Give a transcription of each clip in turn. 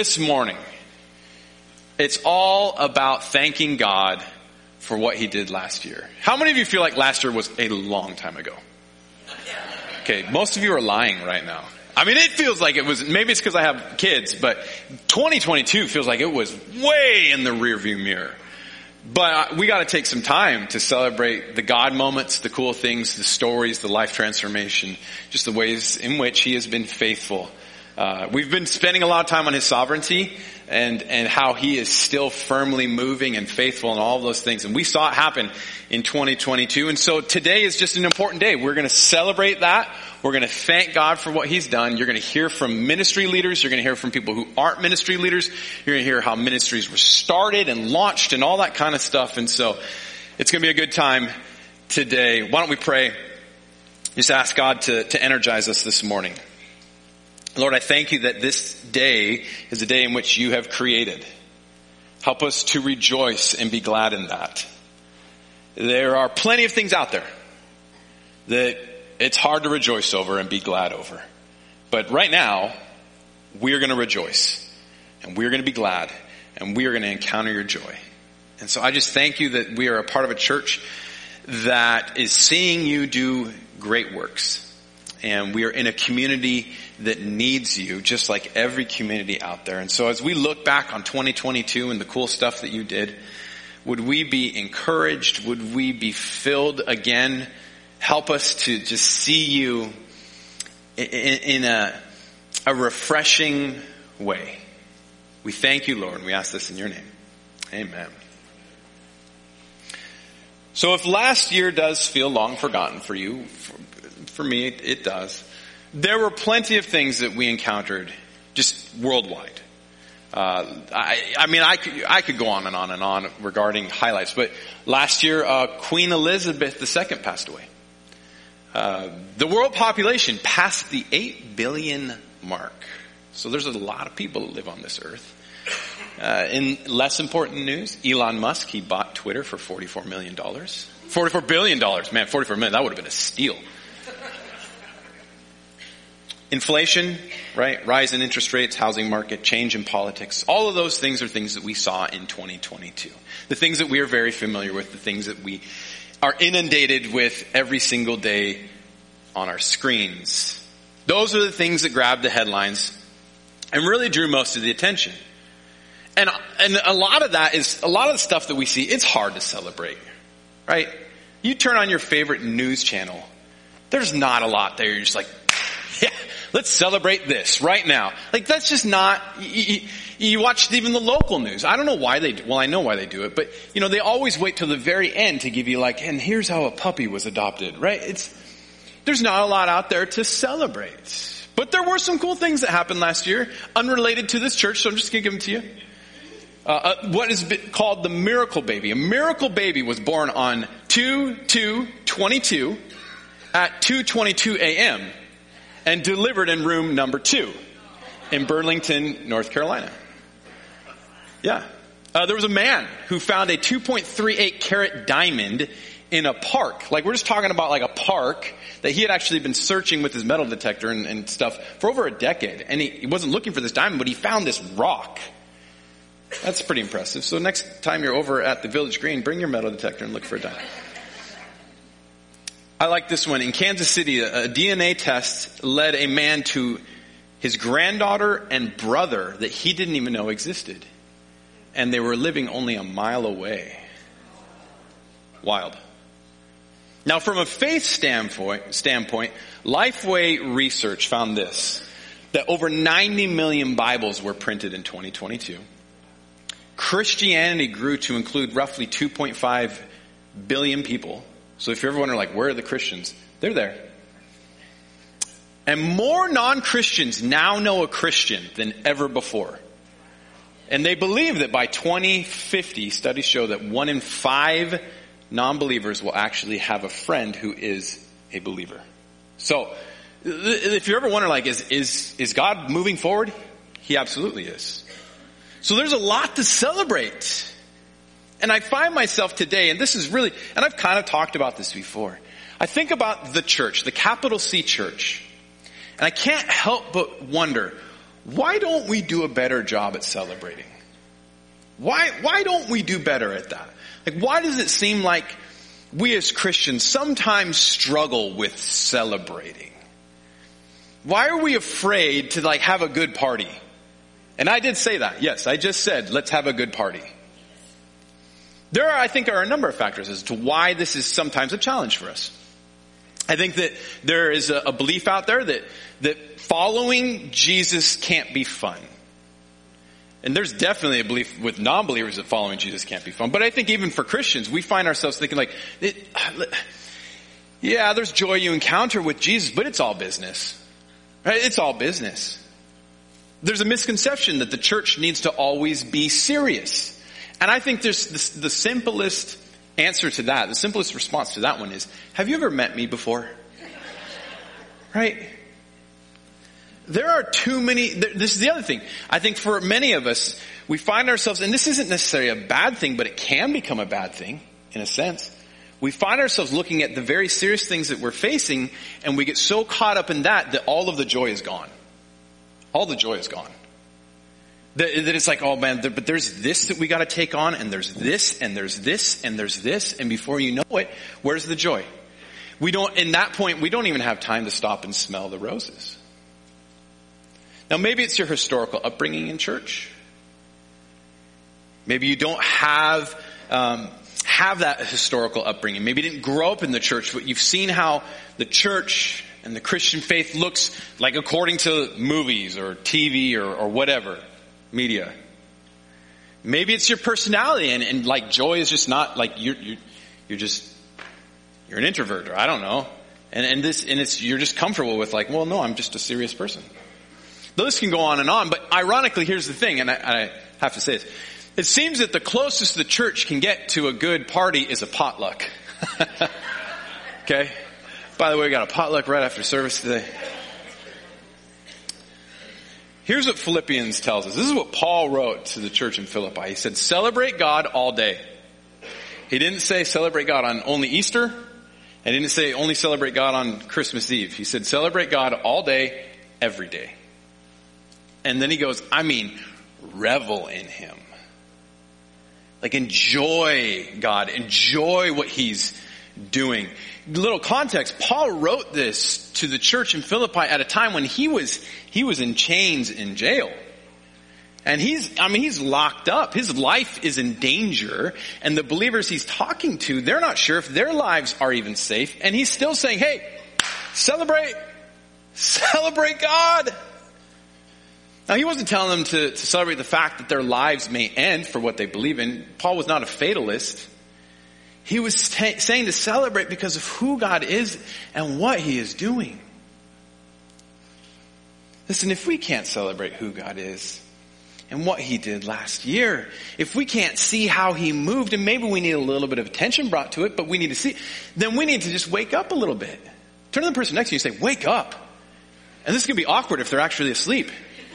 this morning, it's all about thanking God for what he did last year. How many of you feel like last year was a long time ago? Okay, most of you are lying right now. I mean, it feels like it was, maybe it's because I have kids, but 2022 feels like it was way in the rearview mirror. But we got to take some time to celebrate the God moments, the cool things, the stories, the life transformation, just the ways in which he has been faithful. We've been spending a lot of time on his sovereignty and how he is still firmly moving and faithful and all of those things. And we saw it happen in 2022. And so today is just an important day. We're going to celebrate that. We're going to thank God for what he's done. You're going to hear from ministry leaders. You're going to hear from people who aren't ministry leaders. You're going to hear how ministries were started and launched and all that kind of stuff. And so it's going to be a good time today. Why don't we pray? Just ask God to energize us this morning. Lord, I thank you that this day is a day in which you have created. Help us to rejoice and be glad in that. There are plenty of things out there that it's hard to rejoice over and be glad over. But right now, we're going to rejoice and we're going to be glad and we are going to encounter your joy. And so I just thank you that we are a part of a church that is seeing you do great works. And we are in a community that needs you, just like every community out there. And so as we look back on 2022 and the cool stuff that you did, would we be encouraged? Would we be filled again? Help us to just see you in a refreshing way. We thank you, Lord, and we ask this in your name. Amen. So if last year does feel long forgotten for you, for me it does, there were plenty of things that we encountered just worldwide. I could go on and on and on regarding highlights, but last year Queen Elizabeth II passed away. The world population passed the 8 billion mark. So there's a lot of people that live on this earth. In less important news, Elon Musk, he bought Twitter for $44 million. $44 billion. Man, $44 million, that would have been a steal. Inflation, right? Rise in interest rates, housing market, change in politics. All of those things are things that we saw in 2022. The things that we are very familiar with, the things that we are inundated with every single day on our screens. Those are the things that grabbed the headlines and really drew most of the attention. And a lot of that is, a lot of the stuff that we see, it's hard to celebrate, right? You turn on your favorite news channel, there's not a lot there. You're just like, yeah, let's celebrate this right now. Like that's just not, you watch even the local news. I don't know why they do, well I know why they do it, but you know, they always wait till the very end to give you like, and here's how a puppy was adopted, right? There's not a lot out there to celebrate. But there were some cool things that happened last year, unrelated to this church, so I'm just going to give them to you. What is called the miracle baby. A miracle baby was born on 2/2/22 at 2:22 a.m. and delivered in room number 2 in Burlington, North Carolina. Yeah. There was a man who found a 2.38 carat diamond in a park. Like we're just talking about like a park that he had actually been searching with his metal detector and stuff for over a decade. And he wasn't looking for this diamond, but he found this rock. That's pretty impressive. So next time you're over at the Village Green, bring your metal detector and look for a diamond. I like this one. In Kansas City, a DNA test led a man to his granddaughter and brother that he didn't even know existed. And they were living only a mile away. Wild. Now from a faith standpoint, Lifeway Research found this, that over 90 million Bibles were printed in 2022. Christianity grew to include roughly 2.5 billion people. So if you're ever wondering, like, where are the Christians? They're there. And more non-Christians now know a Christian than ever before. And they believe that by 2050, studies show that 1 in 5 non-believers will actually have a friend who is a believer. So if you're ever wondering, like, is God moving forward? He absolutely is. So there's a lot to celebrate. And I find myself today, and this is really, and I've kind of talked about this before. I think about the church, the capital C church. And I can't help but wonder, why don't we do a better job at celebrating? Why don't we do better at that? Like, why does it seem like we as Christians sometimes struggle with celebrating? Why are we afraid to have a good party? And I did say that. Yes, I just said, let's have a good party. There are a number of factors as to why this is sometimes a challenge for us. I think that there is a belief out there that following Jesus can't be fun. And there's definitely a belief with non-believers that following Jesus can't be fun. But I think even for Christians, we find ourselves thinking there's joy you encounter with Jesus, but it's all business. Right? It's all business. There's a misconception that the church needs to always be serious. And I think there's the simplest answer to that, the simplest response to that one is, have you ever met me before? Right? There are too many, this is the other thing. I think for many of us, we find ourselves, and this isn't necessarily a bad thing, but it can become a bad thing, in a sense. We find ourselves looking at the very serious things that we're facing, and we get so caught up in that all of the joy is gone. All the joy is gone. That it's like, oh man, but there's this that we gotta take on, and there's this, and there's this, and there's this, and before you know it, where's the joy? In that point, we don't even have time to stop and smell the roses. Now maybe it's your historical upbringing in church. Maybe you don't have that historical upbringing. Maybe you didn't grow up in the church, but you've seen how the church and the Christian faith looks like according to movies or TV or whatever, media. Maybe it's your personality and joy is just not you're an introvert, or I don't know. You're just comfortable with no, I'm just a serious person. Those can go on, but ironically, here's the thing, and I have to say this. It seems that the closest the church can get to a good party is a potluck. Okay? By the way, we got a potluck right after service today. Here's what Philippians tells us. This is what Paul wrote to the church in Philippi. He said, celebrate God all day. He didn't say celebrate God on only Easter. And he didn't say only celebrate God on Christmas Eve. He said celebrate God all day, every day. And then he goes, revel in Him. Enjoy God. Enjoy what He's doing. Little context, Paul wrote this to the church in Philippi at a time when he was in chains in jail. And he's locked up. His life is in danger. And the believers he's talking to, they're not sure if their lives are even safe. And he's still saying, hey, celebrate God. Now, he wasn't telling them to celebrate the fact that their lives may end for what they believe in. Paul was not a fatalist. He was saying to celebrate because of who God is and what He is doing. Listen, if we can't celebrate who God is and what He did last year, if we can't see how He moved, and maybe we need a little bit of attention brought to it, but we need to see, then we need to just wake up a little bit. Turn to the person next to you and say, wake up. And this could be awkward if they're actually asleep.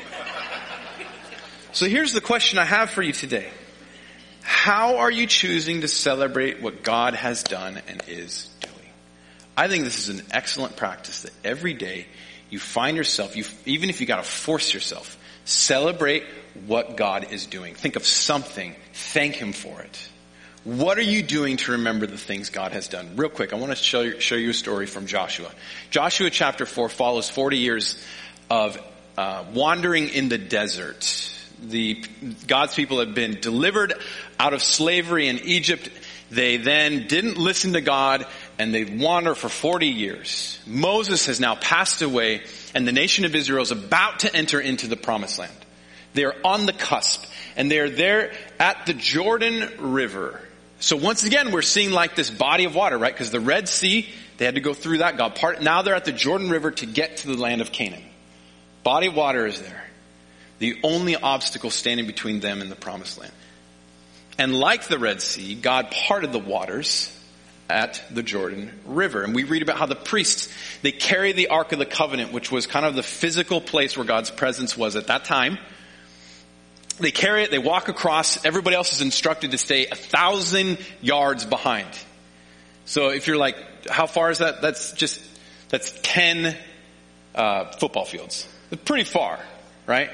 So here's the question I have for you today. How are you choosing to celebrate what God has done and is doing? I think this is an excellent practice that every day you find yourself, even if you gotta force yourself, celebrate what God is doing. Think of something. Thank Him for it. What are you doing to remember the things God has done? Real quick, I want to show you a story from Joshua. Joshua chapter 4 follows 40 years of wandering in the desert. God's people had been delivered out of slavery in Egypt. They then didn't listen to God and they wander for 40 years. Moses has now passed away and the nation of Israel is about to enter into the promised land. They are on the cusp and they are there at the Jordan River. So once again, we're seeing this body of water, right? Because the Red Sea, they had to go through that. Now they're at the Jordan River to get to the land of Canaan. Body of water is there. The only obstacle standing between them and the promised land. And like the Red Sea, God parted the waters at the Jordan River. And we read about how the priests, they carry the Ark of the Covenant, which was kind of the physical place where God's presence was at that time. They carry it, they walk across, everybody else is instructed to stay 1,000 yards behind. So if you're how far is that? That's 10 football fields. It's pretty far. right?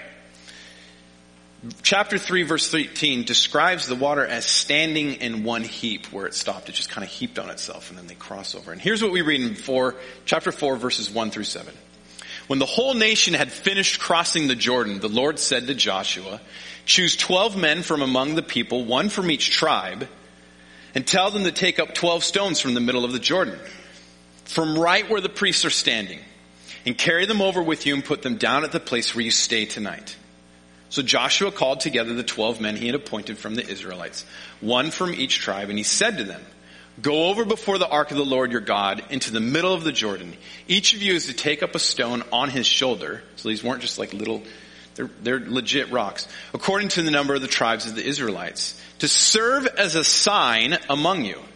Chapter 3, verse 13 describes the water as standing in one heap where it stopped. It just kind of heaped on itself, and then they cross over. And here's what we read in chapter 4, verses 1 through 7. When the whole nation had finished crossing the Jordan, the Lord said to Joshua, choose 12 men from among the people, one from each tribe, and tell them to take up 12 stones from the middle of the Jordan, from right where the priests are standing, and carry them over with you and put them down at the place where you stay tonight. So Joshua called together the 12 men he had appointed from the Israelites, one from each tribe, and he said to them, go over before the ark of the Lord your God into the middle of the Jordan. Each of you is to take up a stone on his shoulder. So these weren't just like little, they're legit rocks. According to the number of the tribes of the Israelites, to serve as a sign among you.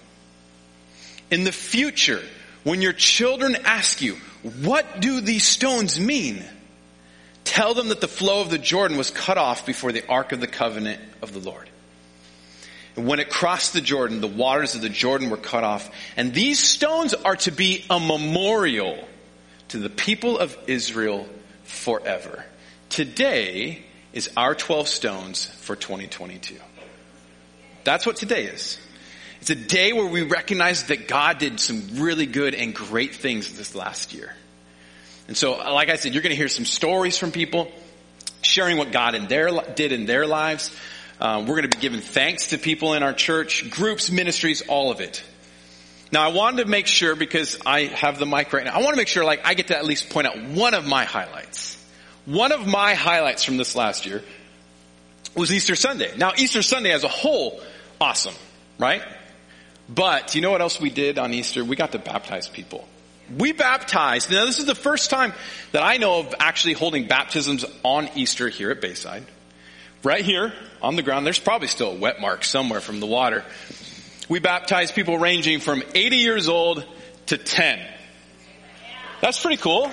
In the future, when your children ask you, what do these stones mean? Tell them that the flow of the Jordan was cut off before the ark of the covenant of the Lord. And when it crossed the Jordan, the waters of the Jordan were cut off. And these stones are to be a memorial to the people of Israel forever. Today is our 12 stones for 2022. That's what today is. It's a day where we recognize that God did some really good and great things this last year. And so, like I said, you're going to hear some stories from people sharing what God did in their lives. We're going to be giving thanks to people in our church, groups, ministries, all of it. Now, I wanted to make sure, because I have the mic right now, I want to make sure I get to at least point out one of my highlights. One of my highlights from this last year was Easter Sunday. Now, Easter Sunday as a whole, awesome, right? But you know what else we did on Easter? We got to baptize people. We baptized. Now, this is the first time that I know of actually holding baptisms on Easter here at Bayside. Right here on the ground, there's probably still a wet mark somewhere from the water. We baptized people ranging from 80 years old to 10. That's pretty cool.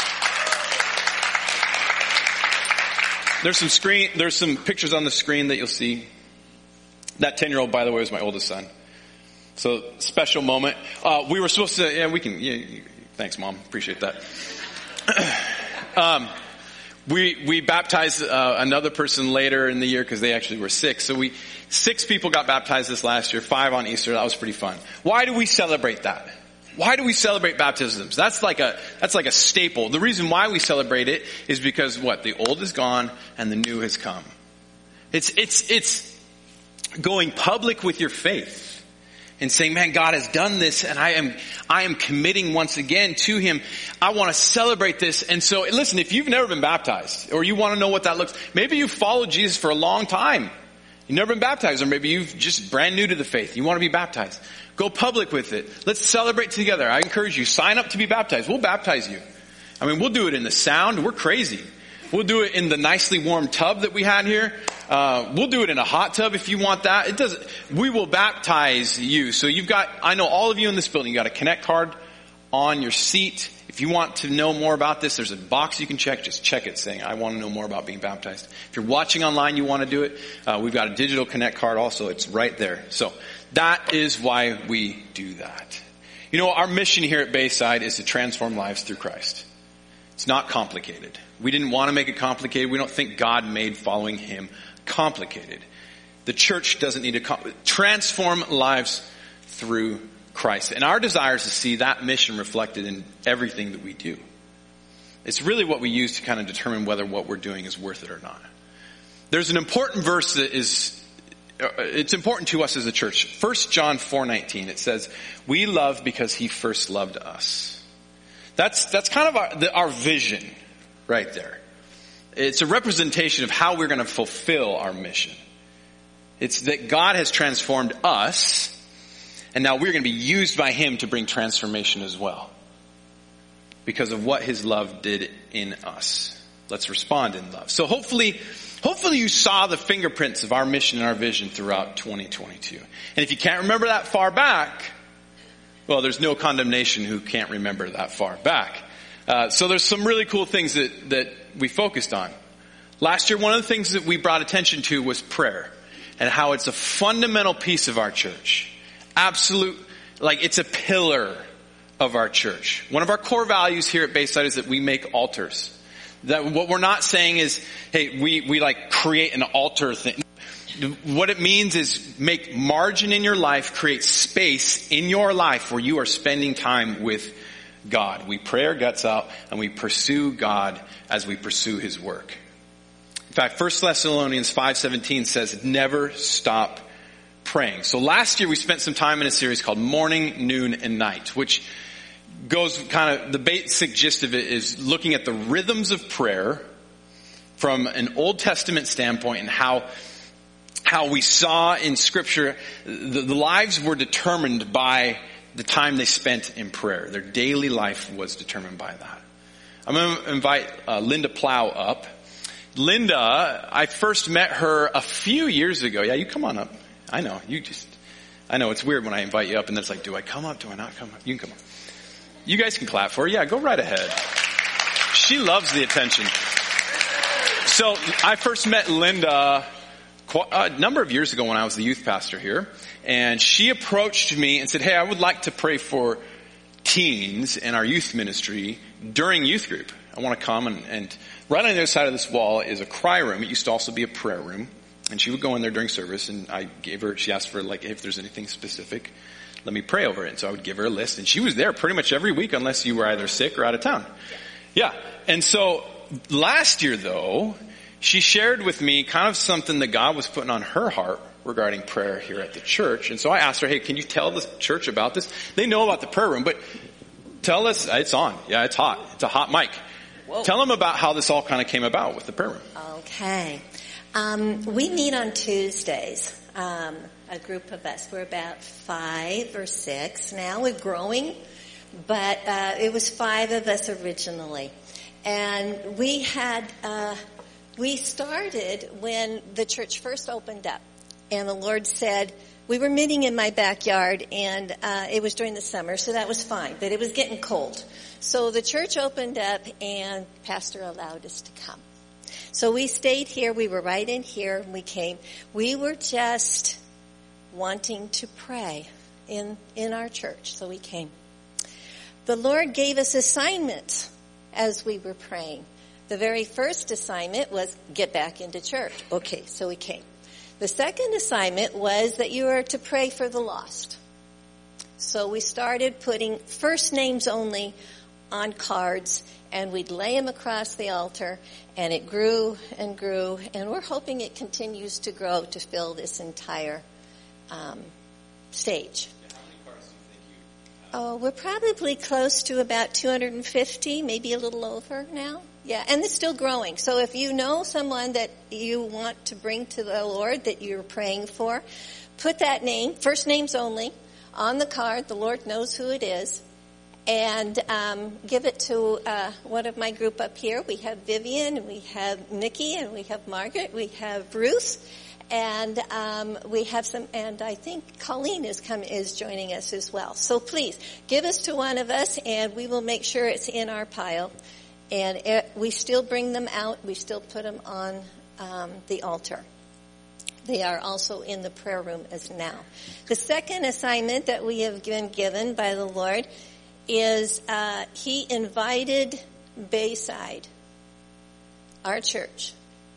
There's some pictures on the screen that you'll see. That 10-year-old, by the way, was my oldest son. So, special moment. We were supposed to, thanks, Mom. Appreciate that. We baptized another person later in the year because they actually were sick. So 6 people got baptized this last year, 5 on Easter. That was pretty fun. Why do we celebrate that? Why do we celebrate baptisms? That's like a staple. The reason why we celebrate it is because what? The old is gone and the new has come. It's going public with your faith. And saying, man, God has done this, and I am committing once again to Him. I want to celebrate this. And so, listen, if you've never been baptized, or you want to know what that looks, maybe you've followed Jesus for a long time. You've never been baptized, or maybe you've just brand new to the faith. You want to be baptized. Go public with it. Let's celebrate together. I encourage you, sign up to be baptized. We'll baptize you. I mean, we'll do it in the sound. We're crazy. We'll do it in the nicely warm tub that we had here. We'll do it in a hot tub if you want that. We will baptize you. So I know all of you in this building, you got a Connect card on your seat. If you want to know more about this, there's a box you can check. Just check it saying, I want to know more about being baptized. If you're watching online, you want to do it. We've got a digital Connect card also. It's right there. So that is why we do that. You know, our mission here at Bayside is to transform lives through Christ. It's not complicated. We didn't want to make it complicated. We don't think God made following Him complicated. The church doesn't need to transform lives through Christ. And our desire is to see that mission reflected in everything that we do. It's really what we use to kind of determine whether what we're doing is worth it or not. There's an important verse that it's important to us as a church. 1 John 4:19. It says, we love because He first loved us. That's kind of our vision right there. It's a representation of how we're going to fulfill our mission. It's that God has transformed us, and now we're going to be used by Him to bring transformation as well. Because of what His love did in us. Let's respond in love. So hopefully you saw the fingerprints of our mission and our vision throughout 2022. And if you can't remember that far back, well, there's no condemnation who can't remember that far back. So there's some really cool things that we focused on. Last year, one of the things that we brought attention to was prayer and how it's a fundamental piece of our church. It's a pillar of our church. One of our core values here at Bayside is that we make altars. That what we're not saying is, hey, we like create an altar thing. What it means is make margin in your life, create space in your life where you are spending time with God. We pray our guts out and we pursue God as we pursue His work. In fact, 1 Thessalonians 5:17 says, never stop praying. So last year we spent some time in a series called Morning, Noon, and Night, which goes kind of, the basic gist of it is looking at the rhythms of prayer from an Old Testament standpoint and how we saw in Scripture the lives were determined by the time they spent in prayer. Their daily life was determined by that. I'm going to invite Linda Plow up. Linda, I first met her a few years ago. Yeah, you come on up. I know, I know it's weird when I invite you up and it's like, do I come up? Do I not come up? You can come up. You guys can clap for her. Yeah, go right ahead. She loves the attention. So I first met Linda a number of years ago when I was the youth pastor here, and she approached me and said, hey, I would like to pray for teens in our youth ministry during youth group. I want to come and right on the other side of this wall is a cry room. It used to also be a prayer room, and she would go in there during service, and she asked for like, if there's anything specific, let me pray over it. And so I would give her a list, and she was there pretty much every week unless you were either sick or out of town. Yeah. And so last year though, she shared with me kind of something that God was putting on her heart regarding prayer here at the church. And so I asked her, hey, can you tell the church about this? They know about the prayer room, but tell us, it's on. Yeah, it's hot. It's a hot mic. Whoa. Tell them about how this all kind of came about with the prayer room. Okay. We meet on Tuesdays, a group of us. We're about 5 or 6 now. We're growing, but it was 5 of us originally. And we started when the church first opened up, and the Lord said, we were meeting in my backyard, and it was during the summer, so that was fine, but it was getting cold. So the church opened up, and Pastor allowed us to come. So we stayed here. We were right in here, and we came. We were just wanting to pray in our church, so we came. The Lord gave us assignments as we were praying. The very first assignment was get back into church. Okay, so we came. The second assignment was that you are to pray for the lost. So we started putting first names only on cards, and we'd lay them across the altar, and it grew and grew, and we're hoping it continues to grow to fill this entire stage. Oh, we're probably close to about 250, maybe a little over now. Yeah, and it's still growing. So if you know someone that you want to bring to the Lord that you're praying for, put that name, first names only, on the card. The Lord knows who it is. And give it to one of my group up here. We have Vivian, and we have Nikki, and we have Margaret, we have Bruce, and we have some, and I think Colleen is joining us as well. So please, give us to one of us, and we will make sure it's in our pile. And we still bring them out. We still put them on the altar. They are also in the prayer room as now. The second assignment that we have been given by the Lord is He invited Bayside, our church,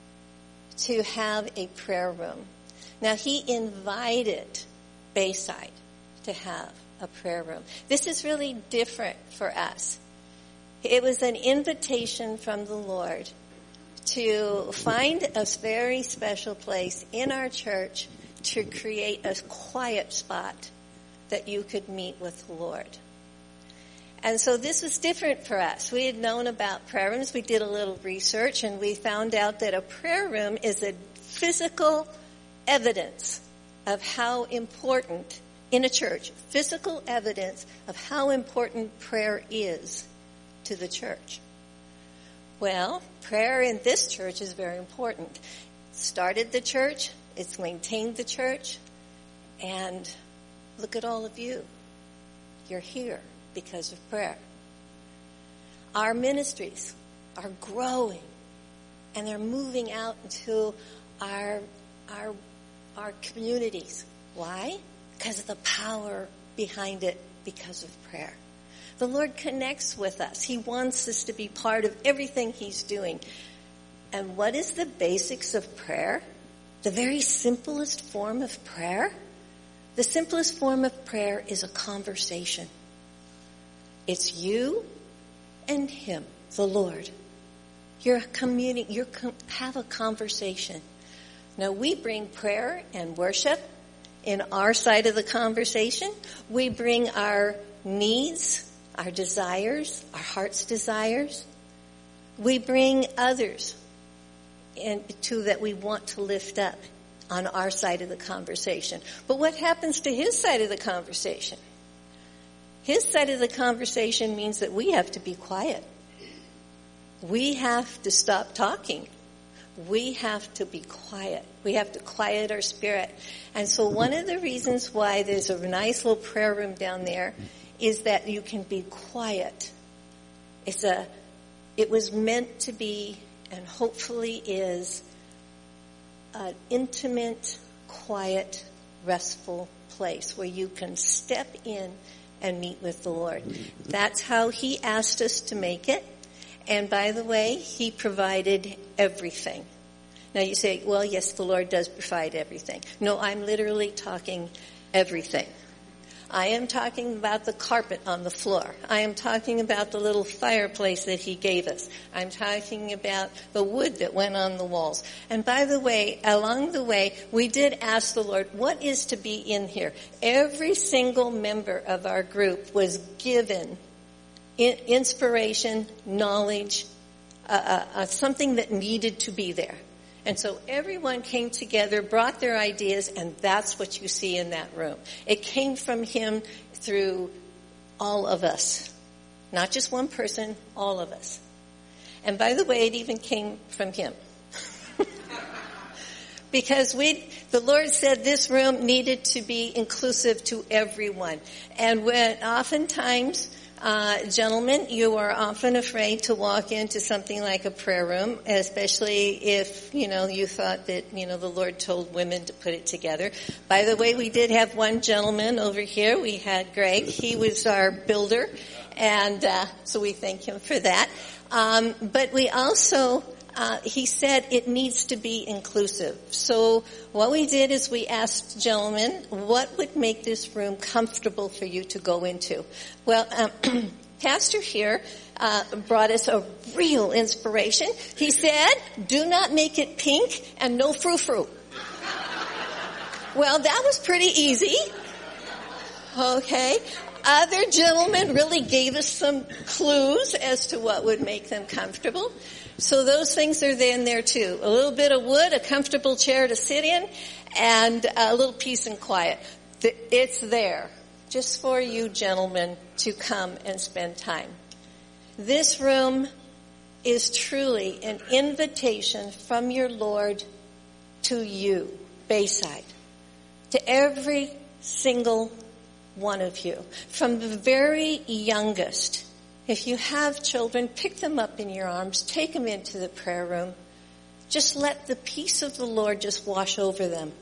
to have a prayer room. Now, He invited Bayside to have a prayer room. This is really different for us. It was an invitation from the Lord to find a very special place in our church to create a quiet spot that you could meet with the Lord. And so this was different for us. We had known about prayer rooms. We did a little research, and we found out that a prayer room is a physical evidence of how important, in a church, physical evidence of how important prayer is to the church. Well, prayer in this church is very important. It started the church, it's maintained the church, and look at all of you. You're here because of prayer. Our ministries are growing, and they're moving out into our communities. Why? Because of the power behind it, because of prayer. The Lord connects with us. He wants us to be part of everything He's doing. And what is the basics of prayer? The very simplest form of prayer? The simplest form of prayer is a conversation. It's you and Him, the Lord. You're have a conversation. Now we bring prayer and worship in our side of the conversation. We bring our needs, our desires, our heart's desires. We bring others into that we want to lift up on our side of the conversation. But what happens to His side of the conversation? His side of the conversation means that we have to be quiet. We have to stop talking. We have to be quiet. We have to quiet our spirit. And so one of the reasons why there's a nice little prayer room down there is that you can be quiet. It was meant to be, and hopefully is, an intimate, quiet, restful place where you can step in and meet with the Lord. That's how He asked us to make it. And by the way, He provided everything. Now you say, well, yes, the Lord does provide everything. No, I'm literally talking everything. I am talking about the carpet on the floor. I am talking about the little fireplace that He gave us. I'm talking about the wood that went on the walls. And by the way, along the way, we did ask the Lord, what is to be in here? Every single member of our group was given inspiration, knowledge, something that needed to be there. And so everyone came together, brought their ideas, and that's what you see in that room. It came from Him through all of us. Not just one person, all of us. And by the way, it even came from Him. Because the Lord said this room needed to be inclusive to everyone. And when oftentimes, gentlemen, you are often afraid to walk into something like a prayer room, especially if, you thought that, the Lord told women to put it together. By the way, we did have one gentleman over here. We had Greg. He was our builder. And, so we thank him for that. But we also, he said it needs to be inclusive. So what we did is we asked gentlemen, what would make this room comfortable for you to go into? Well, Pastor here brought us a real inspiration. He said, do not make it pink and no frou-frou. Well, that was pretty easy. Okay. Other gentlemen really gave us some clues as to what would make them comfortable. So those things are in there too. A little bit of wood, a comfortable chair to sit in, and a little peace and quiet. It's there just for you gentlemen to come and spend time. This room is truly an invitation from your Lord to you, Bayside, to every single one of you, from the very youngest. If you have children, pick them up in your arms, take them into the prayer room. Just let the peace of the Lord just wash over them.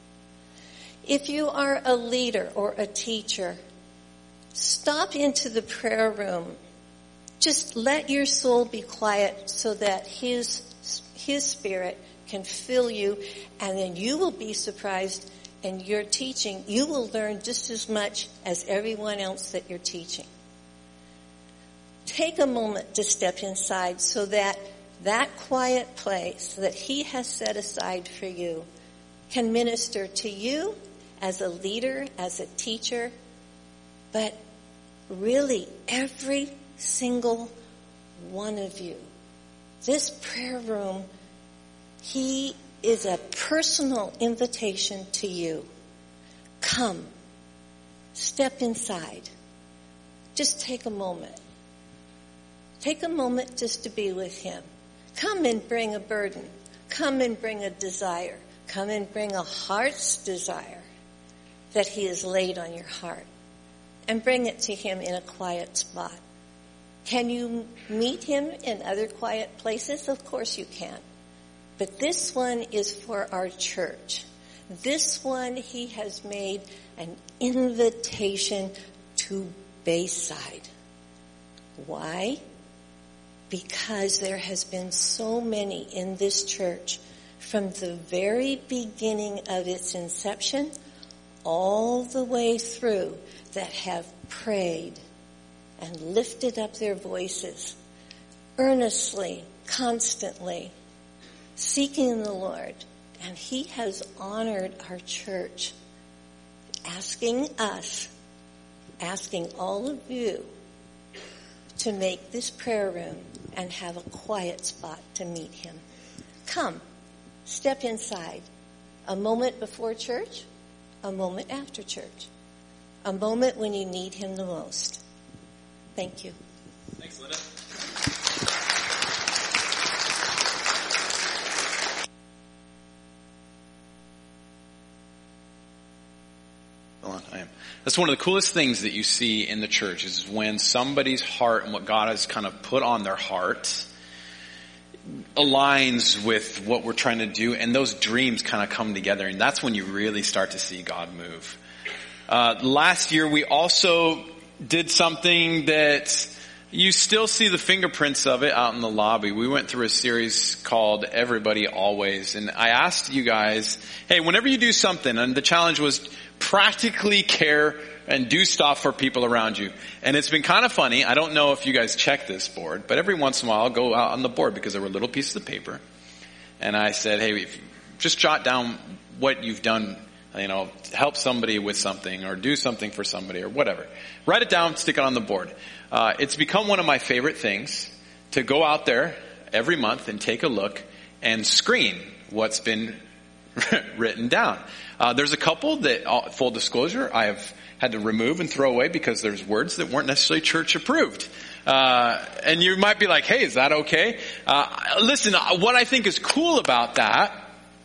If you are a leader or a teacher, stop into the prayer room. Just let your soul be quiet so that His Spirit can fill you, and then you will be surprised. And your teaching, you will learn just as much as everyone else that you're teaching. Take a moment to step inside so that quiet place that He has set aside for you can minister to you as a leader, as a teacher, but really every single one of you. This prayer room, He is a personal invitation to you. Come. Step inside. Just take a moment. Take a moment just to be with Him. Come and bring a burden. Come and bring a desire. Come and bring a heart's desire that He has laid on your heart. And bring it to Him in a quiet spot. Can you meet Him in other quiet places? Of course you can. But this one is for our church. This one He has made an invitation to Bayside, Why? Because there has been so many in this church from the very beginning of its inception all the way through that have prayed and lifted up their voices earnestly, constantly, seeking the Lord. And He has honored our church, asking all of you to make this prayer room and have a quiet spot to meet Him. Come, step inside. A moment before church, a moment after church, a moment when you need Him the most. Thank you. Thanks, Linda. That's one of the coolest things that you see in the church is when somebody's heart and what God has kind of put on their heart aligns with what we're trying to do, and those dreams kind of come together, and that's when you really start to see God move. Last year we also did something that you still see the fingerprints of it out in the lobby. We went through a series called Everybody Always, and I asked you guys, hey, whenever you do something, and the challenge was practically care and do stuff for people around you. And it's been kind of funny. I don't know if you guys check this board, but every once in a while I'll go out on the board because there were little pieces of paper. And I said, hey, just jot down what you've done, help somebody with something or do something for somebody or whatever. Write it down, stick it on the board. It's become one of my favorite things to go out there every month and take a look and screen what's been written down. There's a couple that, full disclosure, I have had to remove and throw away because there's words that weren't necessarily church approved. And you might be like, hey, is that okay? Listen, what I think is cool about that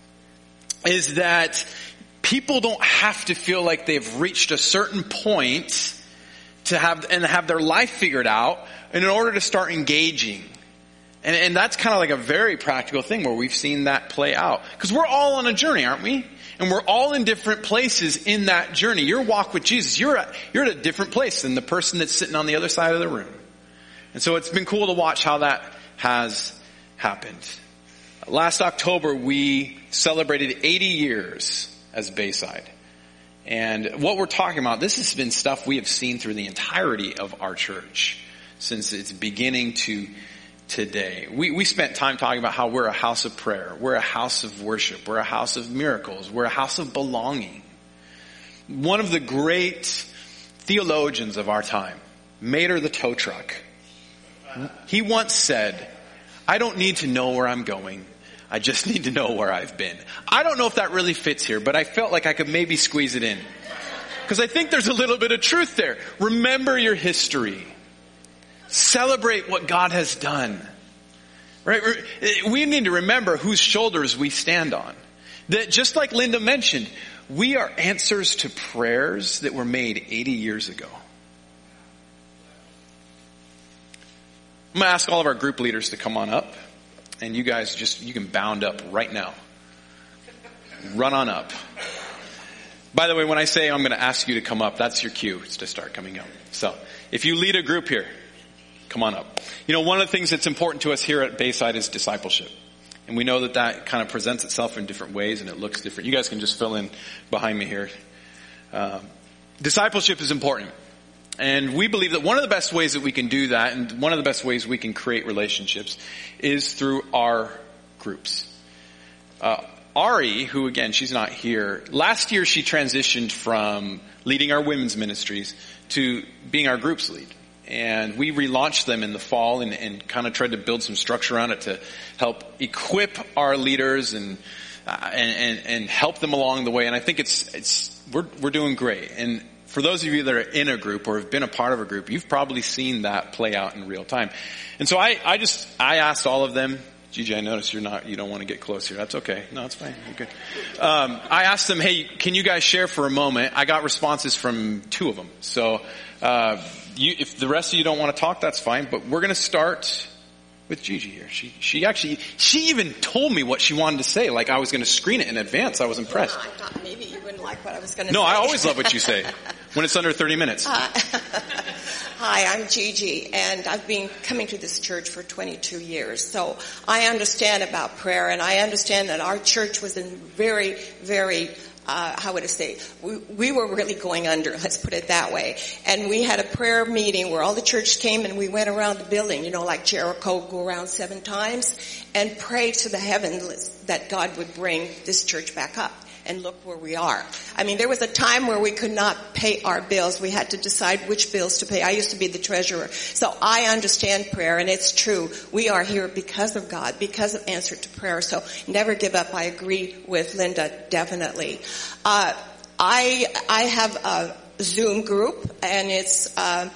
is that people don't have to feel like they've reached a certain point to have their life figured out in order to start engaging. And that's kind of like a very practical thing where we've seen that play out. Because we're all on a journey, aren't we? And we're all in different places in that journey. Your walk with Jesus, you're at a different place than the person that's sitting on the other side of the room. And so it's been cool to watch how that has happened. Last October, we celebrated 80 years as Bayside. And what we're talking about, this has been stuff we have seen through the entirety of our church since its beginning to today. We spent time talking about how we're a house of prayer. We're a house of worship. We're a house of miracles. We're a house of belonging. One of the great theologians of our time, Mater the tow truck, he once said, I don't need to know where I'm going. I just need to know where I've been. I don't know if that really fits here, but I felt like I could maybe squeeze it in. Because I think there's a little bit of truth there. Remember your history. Celebrate what God has done. Right? We need to remember whose shoulders we stand on. That just like Linda mentioned, we are answers to prayers that were made 80 years ago. I'm going to ask all of our group leaders to come on up. And you guys you can bound up right now. Run on up. By the way, when I say I'm going to ask you to come up, that's your cue to start coming up. So if you lead a group here, come on up. One of the things that's important to us here at Bayside is discipleship. And we know that kind of presents itself in different ways and it looks different. You guys can just fill in behind me here. Discipleship is important. And we believe that one of the best ways that we can do that and one of the best ways we can create relationships is through our groups. Ari, who again, she's not here. Last year she transitioned from leading our women's ministries to being our groups lead. And we relaunched them in the fall and kind of tried to build some structure around it to help equip our leaders and help them along the way. And I think we're doing great. And for those of you that are in a group or have been a part of a group, you've probably seen that play out in real time. And so I asked all of them, Gigi, I noticed you don't want to get close here. That's okay. No, it's fine. You're good. I asked them, hey, can you guys share for a moment? I got responses from 2 of them. So, if the rest of you don't want to talk, that's fine. But we're going to start with Gigi here. She even told me what she wanted to say. Like I was going to screen it in advance. I was impressed. I thought maybe you wouldn't like what I was going to say. No, I always love what you say when it's under 30 minutes. Hi, I'm Gigi, and I've been coming to this church for 22 years. So I understand about prayer, and I understand that our church was in very, very, how would I say, we were really going under, let's put it that way. And we had a prayer meeting where all the church came and we went around the building, you know, like Jericho, go around 7 times, and pray to the heavens that God would bring this church back up. And look where we are. I mean, there was a time where we could not pay our bills. We had to decide which bills to pay. I used to be the treasurer. So I understand prayer, and it's true. We are here because of God, because of answer to prayer. So never give up. I agree with Linda, definitely. I have a Zoom group, and it's,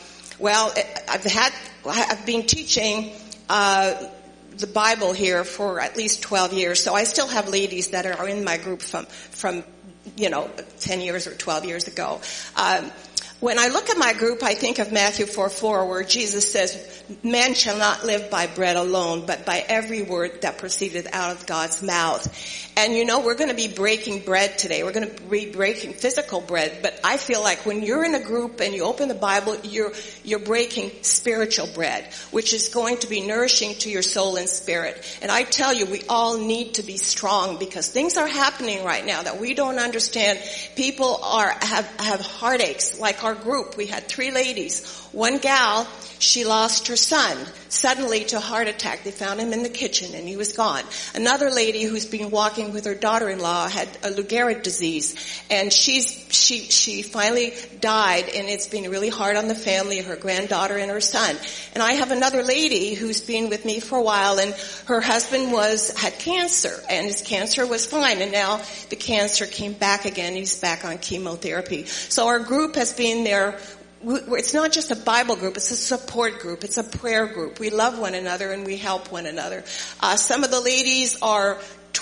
I've been teaching, the Bible here for at least 12 years. So I still have ladies that are in my group from 10 years or 12 years ago. When I look at my group, I think of Matthew 4:4, where Jesus says, "Man shall not live by bread alone, but by every word that proceedeth out of God's mouth." And we're going to be breaking bread today. We're going to be breaking physical bread, but I feel like when you're in a group and you open the Bible, you're breaking spiritual bread, which is going to be nourishing to your soul and spirit. And I tell you, we all need to be strong because things are happening right now that we don't understand. People have heartaches. Like our group, we had 3 ladies. One gal, she lost her son suddenly to a heart attack. They found him in the kitchen and he was gone. Another lady who's been walking with her daughter-in-law had a Lou Gehrig disease, and she finally died, and it's been really hard on the family, her granddaughter and her son. And I have another lady who's been with me for a while, and her husband had cancer, and his cancer was fine, and now the cancer came back again. He's back on chemotherapy. So our group has been there. It's not just a Bible group, it's a support group, it's a prayer group. We love one another and we help one another. Some of the ladies are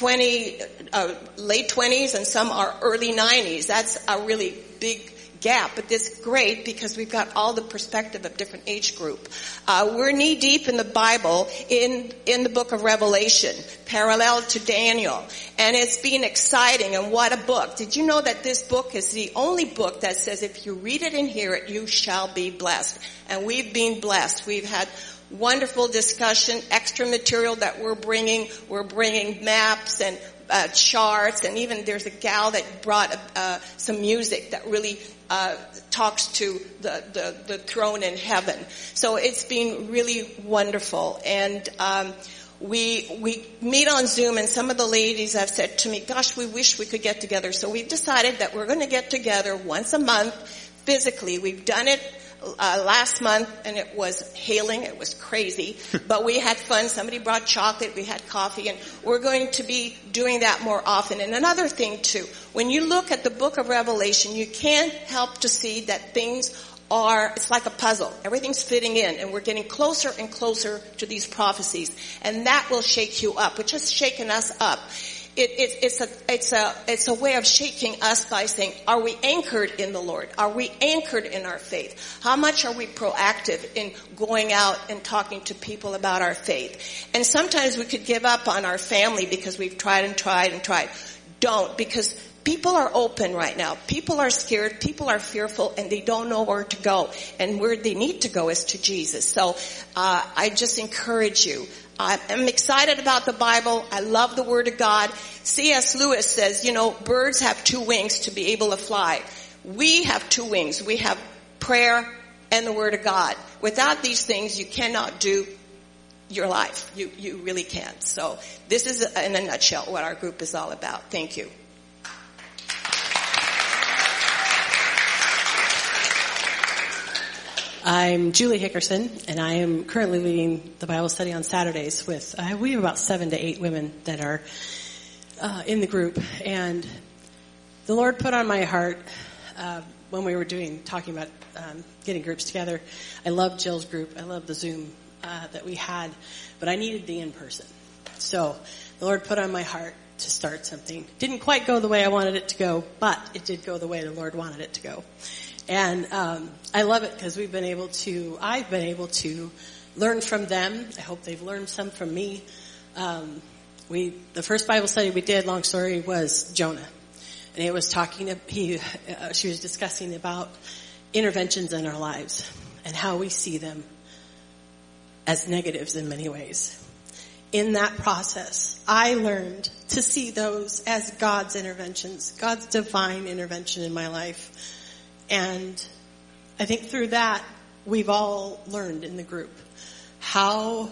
late 20s and some are early 90s. That's a really big gap, but it's great because we've got all the perspective of different age group. We're knee deep in the Bible in the book of Revelation, parallel to Daniel, and it's been exciting. And what a book. Did you know that this book is the only book that says if you read it and hear it, you shall be blessed? And we've been blessed. We've had wonderful discussion, extra material that we're bringing. We're bringing maps and charts, and even there's a gal that brought some music that really talks to the throne in heaven. So it's been really wonderful. And we meet on Zoom, and some of the ladies have said to me, gosh, we wish we could get together. So we've decided that we're going to get together once a month physically. We've done it last month, and it was hailing. It was crazy, but we had fun. Somebody brought chocolate. We had coffee, and we're going to be doing that more often. And another thing too, when you look at the book of Revelation, you can't help to see that it's like a puzzle. Everything's fitting in, and we're getting closer and closer to these prophecies, and that will shake you up, which has shaken us up. It's a way of shaking us by saying, are we anchored in the Lord? Are we anchored in our faith? How much are we proactive in going out and talking to people about our faith? And sometimes we could give up on our family because we've tried and tried and tried. Don't, because people are open right now. People are scared. People are fearful, and they don't know where to go. And where they need to go is to Jesus. So I just encourage you. I'm excited about the Bible. I love the Word of God. C.S. Lewis says, birds have 2 wings to be able to fly. We have 2 wings. We have prayer and the Word of God. Without these things, you cannot do your life. You really can't. So this is, in a nutshell, what our group is all about. Thank you. I'm Julie Hickerson, and I am currently leading the Bible study on Saturdays with, we have about 7 to 8 women that are in the group. And the Lord put on my heart when we were talking about getting groups together. I love Jill's group. I love the Zoom that we had, but I needed the in-person. So the Lord put on my heart to start something. Didn't quite go the way I wanted it to go, but it did go the way the Lord wanted it to go. And I love it because I've been able to learn from them. I hope they've learned some from me. The first Bible study we did, long story, was Jonah. And it was she was discussing about interventions in our lives. and how we see them as negatives in many ways. In that process, I learned to see those as God's interventions, God's divine intervention in my life. And I think through that, we've all learned in the group how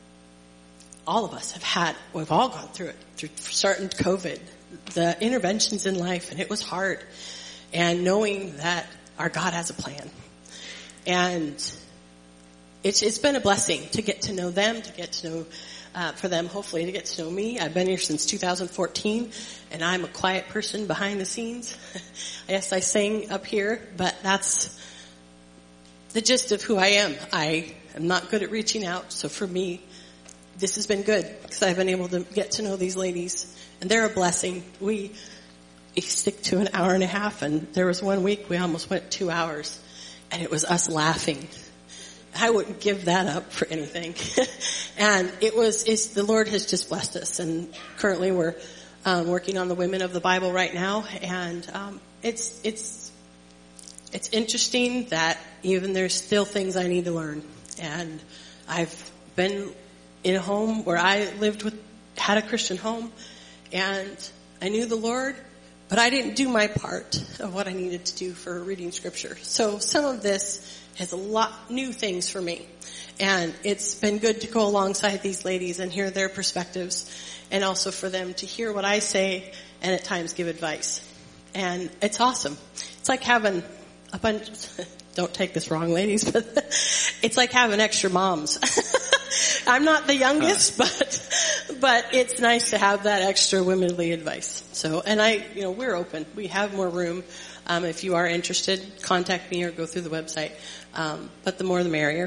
all of us we've all gone through it, through starting COVID, the interventions in life, and it was hard. And knowing that our God has a plan. And it's been a blessing to get to know them, to get to know for them, hopefully, to get to know me. I've been here since 2014, and I'm a quiet person behind the scenes. Yes, I sing up here, but that's the gist of who I am. I am not good at reaching out, so for me, this has been good, because I've been able to get to know these ladies, and they're a blessing. We stick to an hour and a half, and there was one week we almost went 2 hours, and it was us laughing. I wouldn't give that up for anything. And the Lord has just blessed us. And currently we're working on the Women of the Bible right now. And it's interesting that even there's still things I need to learn. And I've been in a home where I had a Christian home, and I knew the Lord, but I didn't do my part of what I needed to do for reading Scripture. So some of this has a lot new things for me. And it's been good to go alongside these ladies and hear their perspectives, and also for them to hear what I say and at times give advice. And it's awesome. It's like having a bunch, don't take this wrong, ladies, but it's like having extra moms. I'm not the youngest, but it's nice to have that extra womanly advice. So, and we're open. We have more room. If you are interested, contact me or go through the website. But the more the merrier.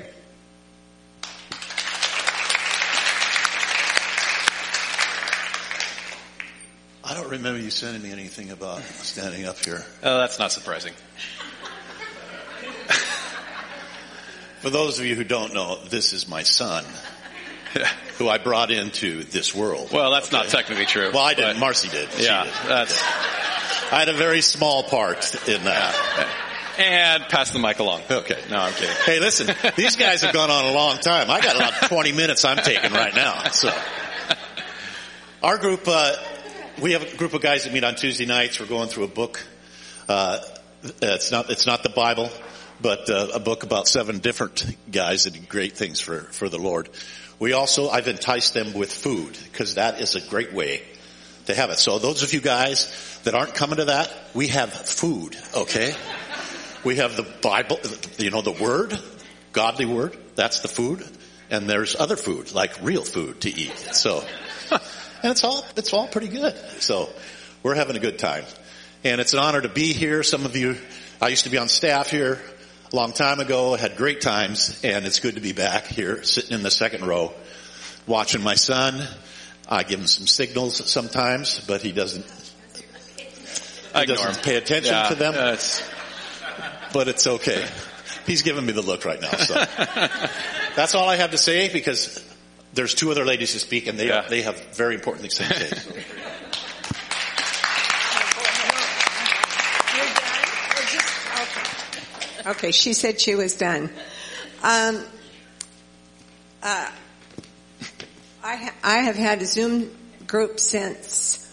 I don't remember you sending me anything about standing up here. Oh, that's not surprising. For those of you who don't know, this is my son, who I brought into this world. Well, that's not technically true. Well, I didn't. Marcy did. Yeah, she did. I had a very small part in that. And pass the mic along. Okay. No, I'm kidding. Hey, listen, these guys have gone on a long time. I got about 20 minutes I'm taking right now. So, our group, we have a group of guys that meet on Tuesday nights. We're going through a book. It's not the Bible, but a book about 7 different guys that did great things for the Lord. I've enticed them with food, because that is a great way to have it. So those of you guys that aren't coming to that, we have food, okay? We have the Bible, the Word, godly Word, that's the food. And there's other food, like real food to eat. So, and it's all pretty good. So, we're having a good time. And it's an honor to be here. Some of you, I used to be on staff here a long time ago, had great times, and it's good to be back here, sitting in the second row, watching my son. I give him some signals sometimes, but he doesn't pay attention to them. But it's okay. He's giving me the look right now. So that's all I have to say, because there's 2 other ladies to speak, and they have very important things to say. So. Okay, she said she was done. I have had a Zoom group since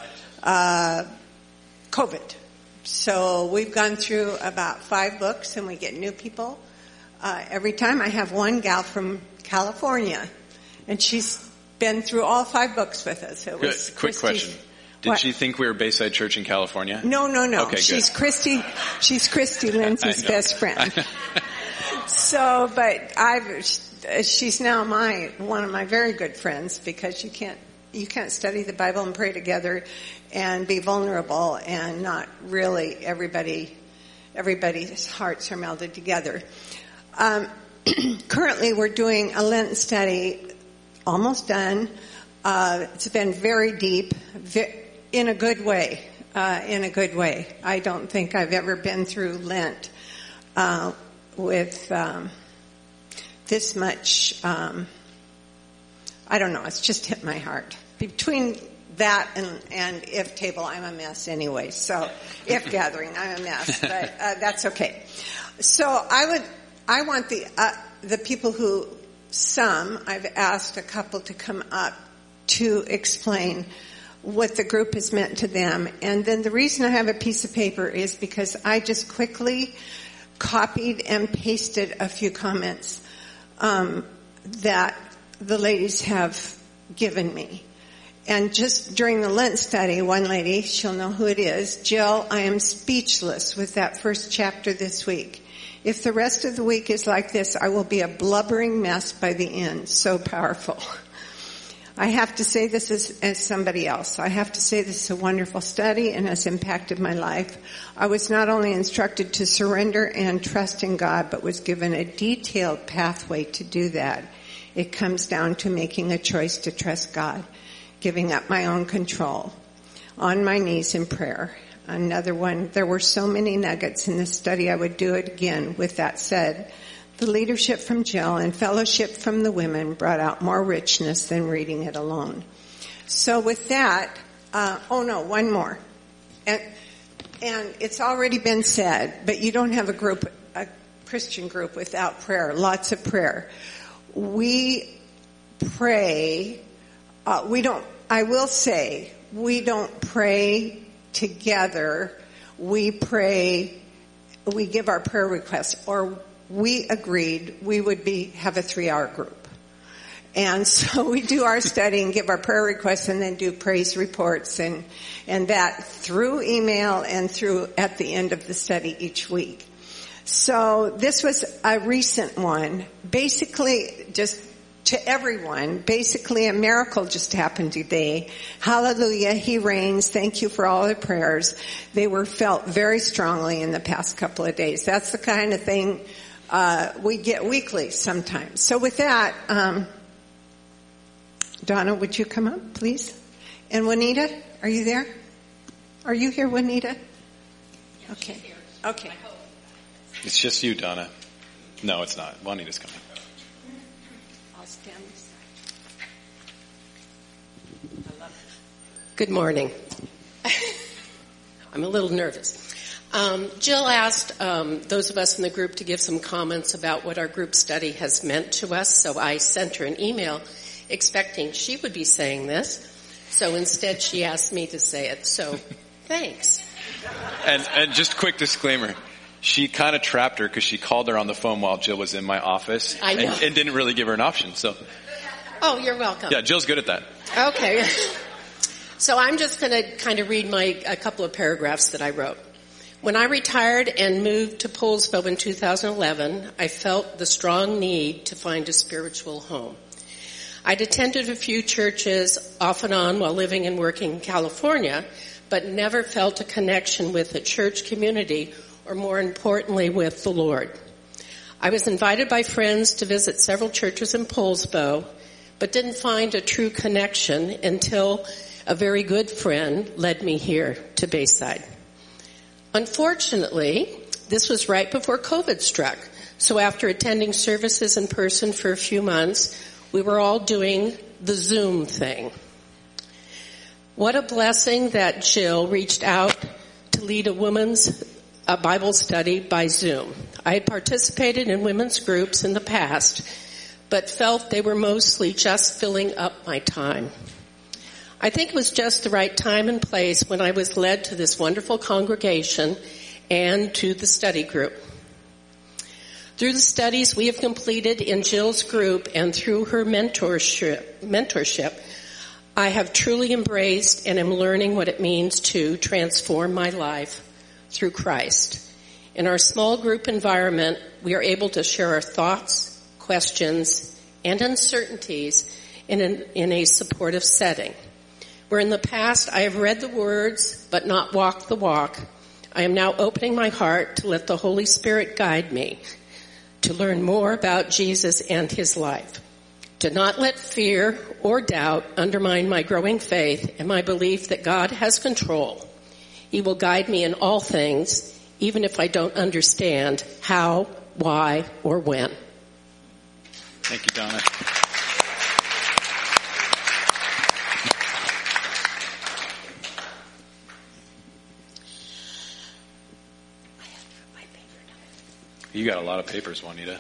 COVID. So we've gone through about 5 books, and we get new people. Every time I have one gal from California, and she's been through all 5 books with us. It was quick question. Did she think we were Bayside Church in California? No. Okay, she's Christy Lindsay's best friend. So, but she's now one of my very good friends, because you can't study the Bible and pray together and be vulnerable and not really everybody's hearts are melded together. Currently we're doing a Lenten study, almost done. It's been very deep, in a good way. I don't think I've ever been through Lent with this much, I don't know, it's just hit my heart. Between that and If Table, I'm a mess anyway. So, If Gathering, I'm a mess, but that's okay. So I want the people who, I've asked a couple to come up to explain what the group has meant to them. And then the reason I have a piece of paper is because I just quickly copied and pasted a few comments that the ladies have given me. And just during the Lent study, one lady, she'll know who it is, Jill, I am speechless with that first chapter this week. If the rest of the week is like this, I will be a blubbering mess by the end. So powerful. I have to say this as somebody else. I have to say this is a wonderful study and has impacted my life. I was not only instructed to surrender and trust in God, but was given a detailed pathway to do that. It comes down to making a choice to trust God, giving up my own control, on my knees in prayer. Another one, there were so many nuggets in this study, I would do it again. With that said, the leadership from Jill and fellowship from the women brought out more richness than reading it alone. So with that, one more. And it's already been said, but you don't have a Christian group without prayer, lots of prayer. We pray, I will say, we don't pray together. We give our prayer requests, or we agreed we would have a 3-hour group. And so we do our study and give our prayer requests and then do praise reports and that through email and through at the end of the study each week. So this was a recent one. Basically, just to everyone, basically a miracle just happened today. Hallelujah, He reigns. Thank you for all the prayers. They were felt very strongly in the past couple of days. That's the kind of thing we get weekly sometimes. So with that, Donna, would you come up, please? And Juanita, are you there? Are you here, Juanita? Okay. Okay. It's just you, Donna. No, it's not. Juanita's coming. I'll stand beside. I love it. Good morning. I'm a little nervous. Jill asked those of us in the group to give some comments about what our group study has meant to us, so I sent her an email expecting she would be saying this. So instead she asked me to say it. So thanks. And just quick disclaimer. She kind of trapped her because she called her on the phone while Jill was in my office. I know. And didn't really give her an option. So. Oh, you're welcome. Yeah, Jill's good at that. Okay. So I'm just going to kind of read a couple of paragraphs that I wrote. When I retired and moved to Poulsbo in 2011, I felt the strong need to find a spiritual home. I'd attended a few churches off and on while living and working in California, but never felt a connection with a church community, or more importantly, with the Lord. I was invited by friends to visit several churches in Poulsbo, but didn't find a true connection until a very good friend led me here to Bayside. Unfortunately, this was right before COVID struck, so after attending services in person for a few months, we were all doing the Zoom thing. What a blessing that Jill reached out to lead a Bible study by Zoom. I had participated in women's groups in the past, but felt they were mostly just filling up my time. I think it was just the right time and place when I was led to this wonderful congregation and to the study group. Through the studies we have completed in Jill's group and through her mentorship, I have truly embraced and am learning what it means to transform my life through Christ. In our small group environment, we are able to share our thoughts, questions, and uncertainties in a supportive setting. Where in the past I have read the words but not walked the walk, I am now opening my heart to let the Holy Spirit guide me to learn more about Jesus and His life. To not let fear or doubt undermine my growing faith and my belief that God has control. He will guide me in all things, even if I don't understand how, why, or when. Thank you, Donna. You got a lot of papers, Juanita.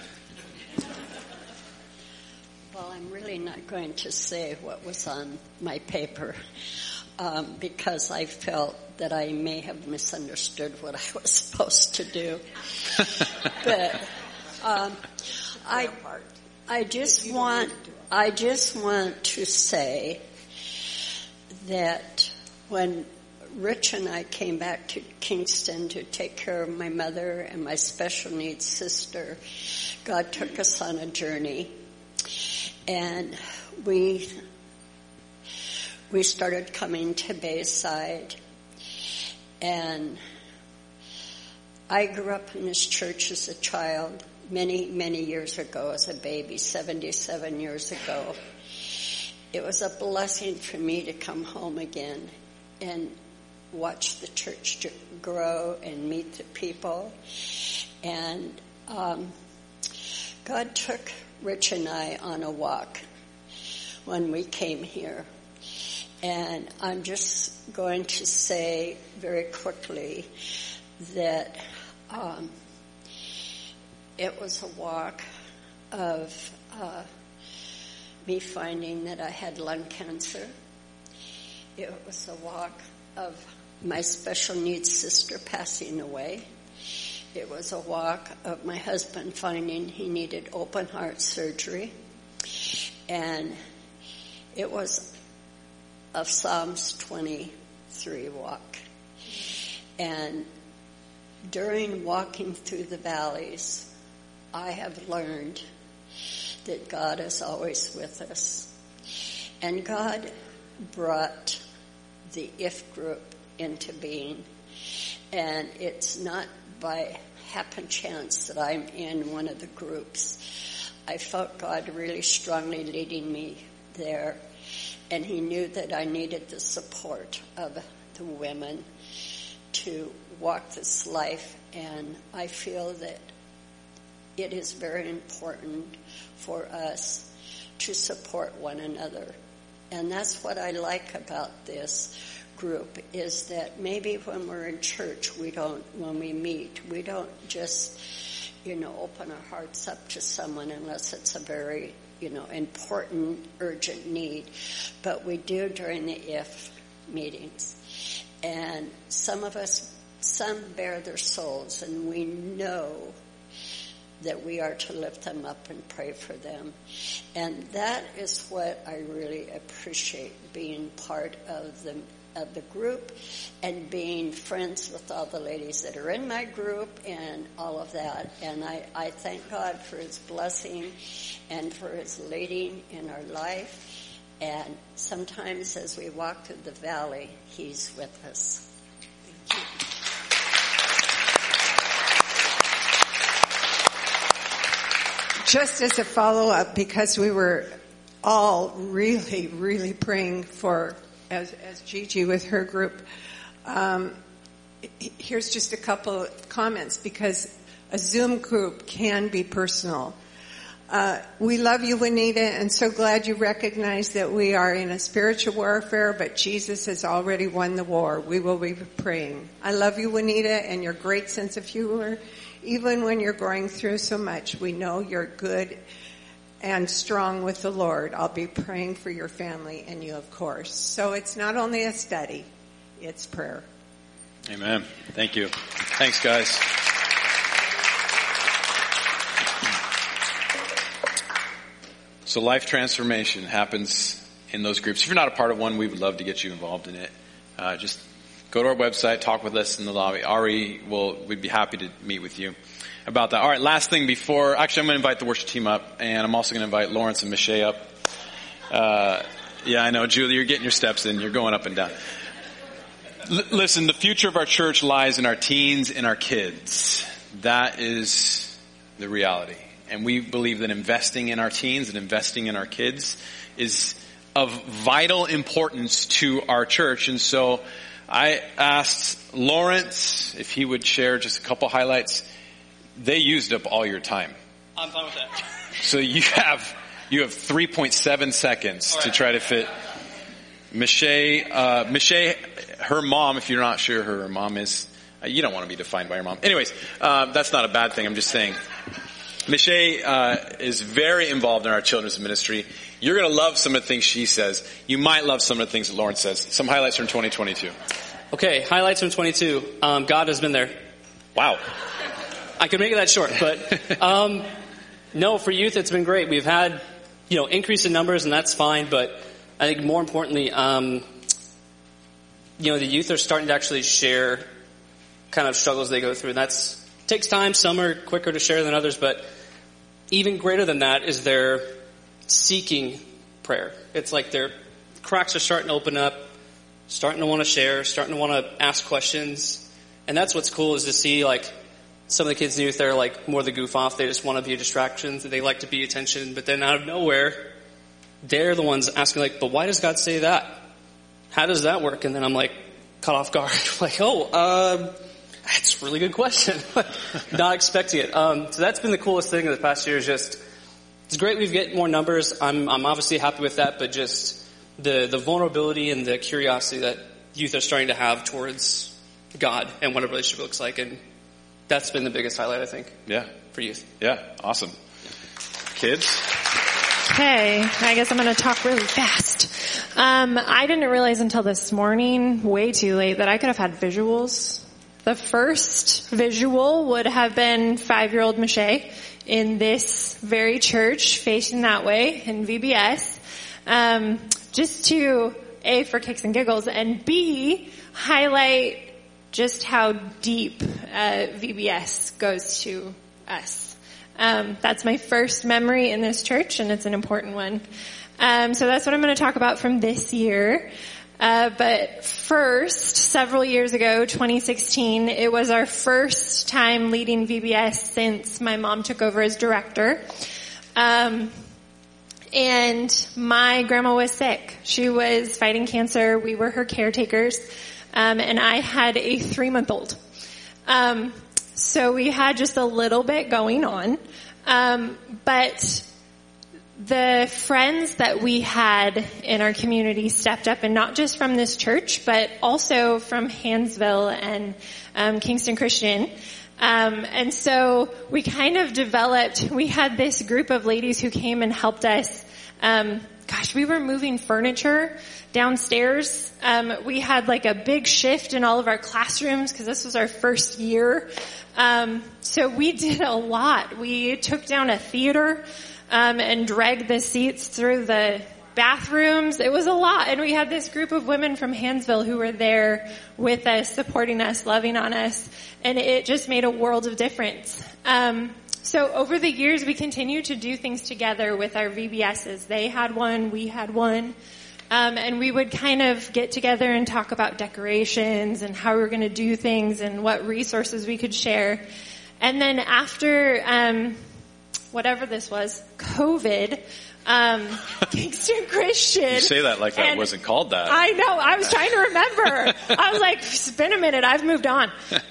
Well, I'm really not going to say what was on my paper because I felt that I may have misunderstood what I was supposed to do. But I just want to say that when Rich and I came back to Kingston to take care of my mother and my special needs sister, God took us on a journey, and we started coming to Bayside. And I grew up in this church as a child many, many years ago, as a baby, 77 years ago. It was a blessing for me to come home again and watch the church grow and meet the people. And God took Rich and I on a walk when we came here. And I'm just going to say very quickly that it was a walk of me finding that I had lung cancer. It was a walk of my special needs sister passing away. It was a walk of my husband finding he needed open heart surgery. And it was a Psalms 23 walk. And during walking through the valleys, I have learned that God is always with us. And God brought the IF group into being. And it's not by happen chance that I'm in one of the groups. I felt God really strongly leading me there. And he knew that I needed the support of the women to walk this life. And I feel that it is very important for us to support one another. And that's what I like about this group, is that maybe when we're in church, when we meet, we don't just, open our hearts up to someone unless it's a very, important, urgent need. But we do during the IF meetings. And some bear their souls, and we know that we are to lift them up and pray for them. And that is what I really appreciate, being part of the group and being friends with all the ladies that are in my group and all of that. And I thank God for his blessing and for his leading in our life. And sometimes as we walk through the valley, he's with us. Thank you. Just as a follow-up, because we were all really, really praying for, as Gigi with her group, here's just a couple of comments, because a Zoom group can be personal. We love you, Juanita, and so glad you recognize that we are in a spiritual warfare, but Jesus has already won the war. We will be praying. I love you, Juanita, and your great sense of humor. Even when you're going through so much, we know you're good and strong with the Lord. I'll be praying for your family and you, of course. So it's not only a study, it's prayer. Amen. Thank you. Thanks, guys. So life transformation happens in those groups. If you're not a part of one, we would love to get you involved in it. Just go to our website, talk with us in the lobby. We'd be happy to meet with you about that. All right, last thing before, actually I'm going to invite the worship team up, and I'm also going to invite Lawrence and Michelle up. Yeah, I know, Julie, you're getting your steps in. You're going up and down. Listen, the future of our church lies in our teens and our kids. That is the reality. And we believe that investing in our teens and investing in our kids is of vital importance to our church. And so I asked Lawrence if he would share just a couple highlights. They used up all your time. I'm fine with that. So you have 3.7 seconds to try to fit. Michelle, her mom, if you're not sure who her mom is, You don't want to be defined by your mom. Anyways, that's not a bad thing. I'm just saying. Michelle is very involved in our children's ministry. You're going to love some of the things she says. You might love some of the things that Lauren says. Some highlights from 2022. Okay, highlights from 22. God has been there. Wow. I could make it that short, but no, for youth it's been great. We've had, increase in numbers, and that's fine, but I think more importantly, the youth are starting to actually share kind of struggles they go through, and that's takes time. Some are quicker to share than others, but even greater than that is their seeking prayer. It's like their cracks are starting to open up, starting to want to share, starting to want to ask questions, and that's what's cool is to see like some of the kids in youth, they're like more the goof off. They just want to be distractions. They like to be attention. But then out of nowhere, they're the ones asking like, but why does God say that? How does that work? And then I'm like, caught off guard. Like, that's a really good question. Not expecting it. So that's been the coolest thing of the past year is just, it's great we've get more numbers. I'm obviously happy with that, but just the vulnerability and the curiosity that youth are starting to have towards God and what a relationship looks like. And that's been the biggest highlight, I think. Yeah. For youth. Yeah. Awesome. Kids? Okay. I guess I'm going to talk really fast. I didn't realize until this morning, way too late, that I could have had visuals. The first visual would have been 5-year-old Michelle in this very church facing that way in VBS. Just to, A, for kicks and giggles, and B, highlight just how deep VBS goes to us. That's my first memory in this church, and it's an important one. So that's what I'm going to talk about from this year. But first, several years ago, 2016, it was our first time leading VBS since my mom took over as director. And my grandma was sick. She was fighting cancer. We were her caretakers. And I had a 3-month-old. So we had just a little bit going on. But the friends that we had in our community stepped up, and not just from this church, but also from Hansville and Kingston Christian. And so we kind of developed, we had this group of ladies who came and helped us. We were moving furniture downstairs. We had like a big shift in all of our classrooms because this was our first year. So we did a lot. We took down a theater, and dragged the seats through the bathrooms. It was a lot. And we had this group of women from Hansville who were there with us, supporting us, loving on us. And it just made a world of difference. So over the years, we continued to do things together with our VBSs. They had one, we had one. And we would kind of get together and talk about decorations and how we were going to do things and what resources we could share. And then after, whatever this was, COVID, Kingston Christian. You say that like that wasn't called that. I know. I was trying to remember. I was like, it's been a minute. I've moved on.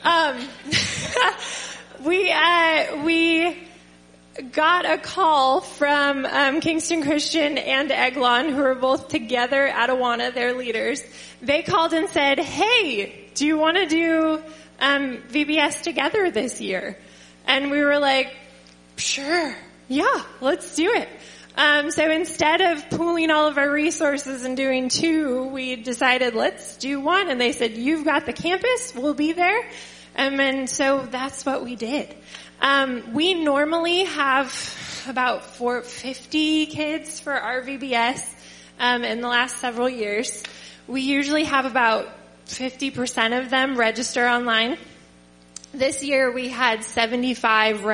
We got a call from Kingston Christian and Eglon, who were both together at Awana, their leaders. They called and said, hey, do you want to do VBS together this year? And we were like, sure, yeah, let's do it. So instead of pooling all of our resources and doing 2, we decided let's do 1. And they said, you've got the campus, we'll be there. And so that's what we did. We normally have about 50 kids for our VBS in the last several years. We usually have about 50% of them register online. This year we had 72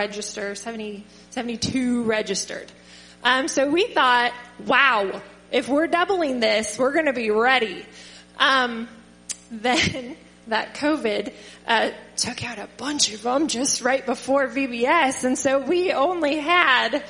registered. So we thought, wow, if we're doubling this, we're going to be ready. Then that COVID took out a bunch of them just right before VBS, and so we only had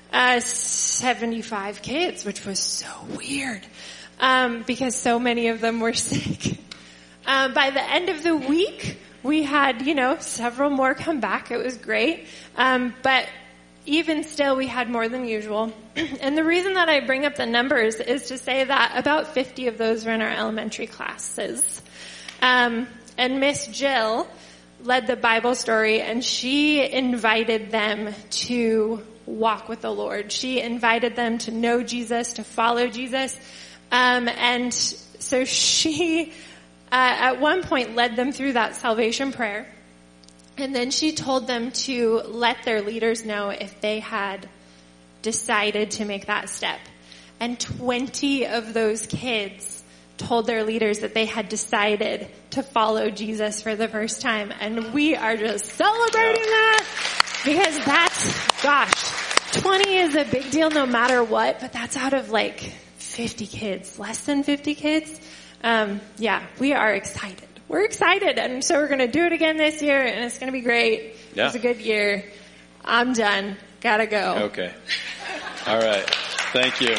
75 kids, which was so weird because so many of them were sick. By the end of the week, we had, several more come back. It was great. But even still, we had more than usual. And the reason that I bring up the numbers is to say that about 50 of those were in our elementary classes. And Miss Jill led the Bible story, and she invited them to walk with the Lord. She invited them to know Jesus, to follow Jesus. And so she, at one point, led them through that salvation prayer. And then she told them to let their leaders know if they had decided to make that step. And 20 of those kids told their leaders that they had decided to follow Jesus for the first time. And we are just celebrating that, because that's, 20 is a big deal no matter what, but that's out of like 50 kids, less than 50 kids. We are excited. We're excited, and so we're going to do it again this year, and it's going to be great. Yeah. It was a good year. I'm done. Gotta go. Okay. All right. Thank you.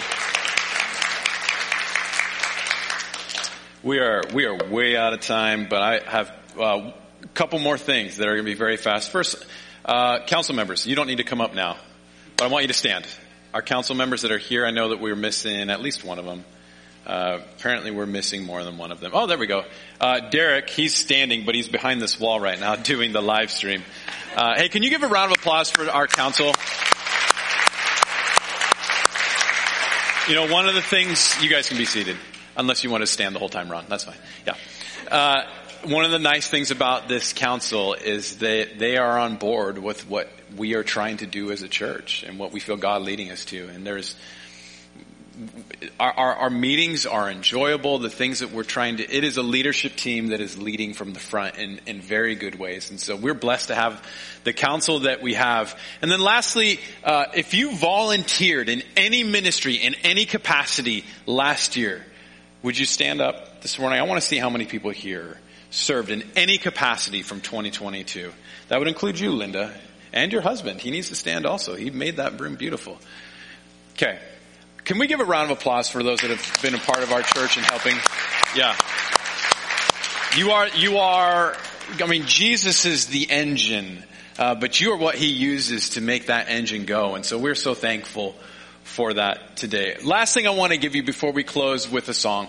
We are way out of time, but I have a couple more things that are going to be very fast. First, council members, you don't need to come up now, but I want you to stand. Our council members that are here, I know that we're missing at least one of them. Apparently we're missing more than one of them. Oh, there we go. Derek, he's standing, but he's behind this wall right now doing the live stream. Hey, can you give a round of applause for our council? You know, one of the things, you guys can be seated, unless you want to stand the whole time, Ron. That's fine. Yeah. One of the nice things about this council is that they are on board with what we are trying to do as a church and what we feel God leading us to. And our meetings are enjoyable. The things that we're trying to, it is a leadership team that is leading from the front in very good ways. And so we're blessed to have the council that we have. And then lastly, if you volunteered in any ministry, in any capacity last year, would you stand up this morning? I want to see how many people here served in any capacity from 2022. That would include you, Linda, and your husband. He needs to stand also. He made that room beautiful. Okay. Can we give a round of applause for those that have been a part of our church and helping? Yeah. You are, I mean, Jesus is the engine, but you are what he uses to make that engine go. And so we're so thankful for that today. Last thing I want to give you before we close with a song.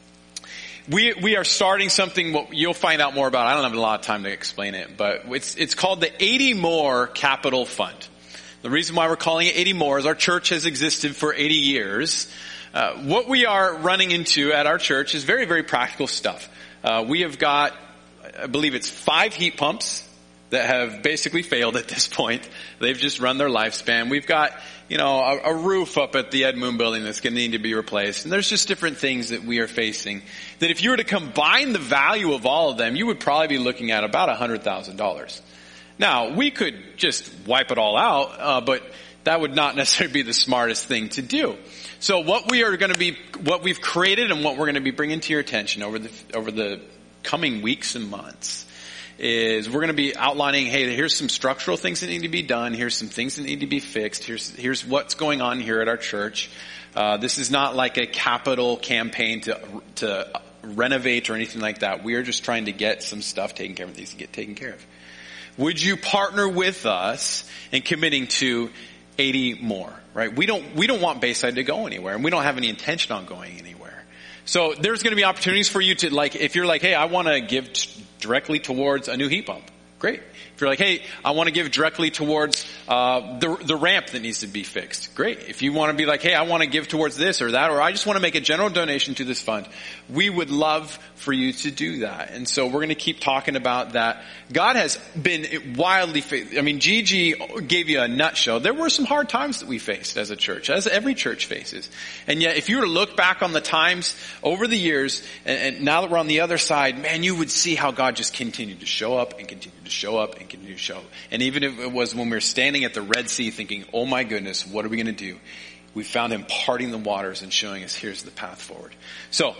We are starting something what you'll find out more about. I don't have a lot of time to explain it, but it's called the 80 More Capital Fund. The reason why we're calling it 80 More is our church has existed for 80 years. What we are running into at our church is very, very practical stuff. We have got, I believe it's 5 heat pumps that have basically failed at this point. They've just run their lifespan. We've got, a roof up at the Ed Moon building that's going to need to be replaced. And there's just different things that we are facing that if you were to combine the value of all of them, you would probably be looking at about $100,000. Now, we could just wipe it all out, but that would not necessarily be the smartest thing to do. So what we've created and what we're going to be bringing to your attention over the coming weeks and months is we're going to be outlining, hey, here's some structural things that need to be done. Here's some things that need to be fixed. Here's what's going on here at our church. This is not like a capital campaign to renovate or anything like that. We are just trying to get some stuff taken care of, things to get taken care of. Would you partner with us in committing to 80 more, right? We don't want Bayside to go anywhere, and we don't have any intention on going anywhere. So there's going to be opportunities for you to, like, if you're like, hey, I want to give directly towards a new heat pump. Great. If you're like, hey, I want to give directly towards the ramp that needs to be fixed. Great. If you want to be like, hey, I want to give towards this or that, or I just want to make a general donation to this fund, we would love for you to do that. And so we're going to keep talking about that. God has been wildly faithful. I mean, Gigi gave you a nutshell. There were some hard times that we faced as a church, as every church faces. And yet, if you were to look back on the times over the years, and now that we're on the other side, man, you would see how God just continued to show up and continue to show up and continue to show up. And even if it was when we were standing at the Red Sea thinking, oh my goodness, what are we going to do? We found him parting the waters and showing us here's the path forward. So,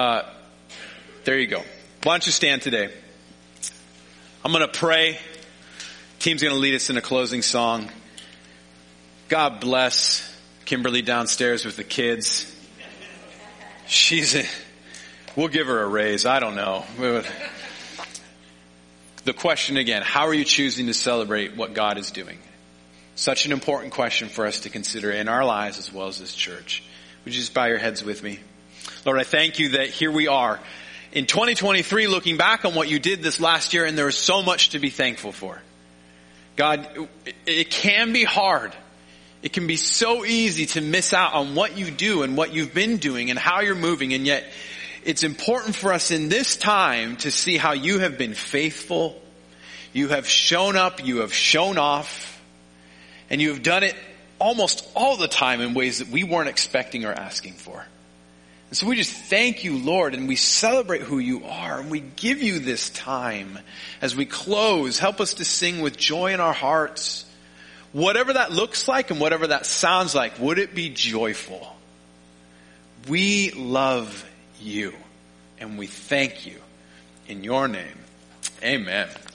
there you go. Why don't you stand today? I'm going to pray. Team's going to lead us in a closing song. God bless Kimberly downstairs with the kids. We'll give her a raise. I don't know. The question again, how are you choosing to celebrate what God is doing? Such an important question for us to consider in our lives as well as this church. Would you just bow your heads with me? Lord, I thank you that here we are in 2023, looking back on what you did this last year, and there is so much to be thankful for. God, it can be hard. It can be so easy to miss out on what you do and what you've been doing and how you're moving. And yet it's important for us in this time to see how you have been faithful. You have shown up. You have shown off. And you have done it almost all the time in ways that we weren't expecting or asking for. And so we just thank you, Lord, and we celebrate who you are. And we give you this time as we close. Help us to sing with joy in our hearts. Whatever that looks like and whatever that sounds like, would it be joyful? We love you, and we thank you. In your name, amen.